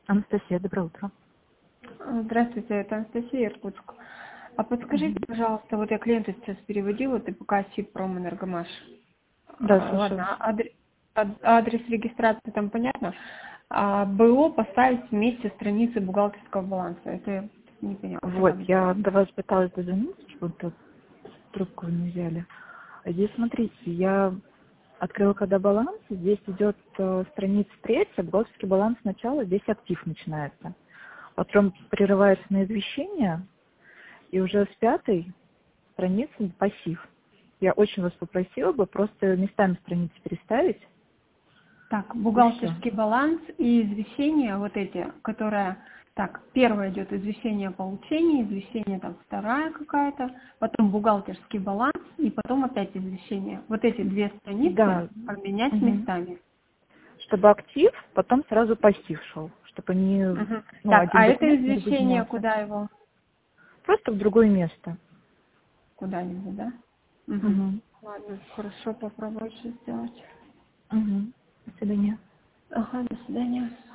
Анастасия, доброе утро. Здравствуйте, это Анастасия, Иркутск. А подскажите, пожалуйста, вот я клиенту сейчас переводила, ты пока СИП Промэнергомаш. Да, слушаю. Ладно, адрес регистрации там понятно. А БО поставить вместе с страницей бухгалтерского баланса. Это я не поняла. Что Вот, надо я сделать? до вас пыталась дозвониться, что-то трубку вы не взяли. А здесь, смотрите, я открыла когда баланс, здесь идет страница 3, бухгалтерский баланс сначала, здесь актив начинается. Потом прерывается на извещение, и уже с 5 страницы пассив. Я очень вас попросила бы просто местами страницы переставить, Так, и все. бухгалтерский баланс и извещения вот эти, которые... Так, первое идет извещение о получении, извещение там вторая какая-то, потом бухгалтерский баланс и потом опять извещение. Вот эти две страницы Да. поменять Мгм. местами. Чтобы актив, потом сразу пассив шел, чтобы они, Мгм. ну, Так, один а это документ не извещение, объединялся. куда его? Просто в другое место. Куда-нибудь, да? Угу. Угу. Ладно, хорошо, попробую сейчас сделать. Угу. До свидания. Ага, до свидания.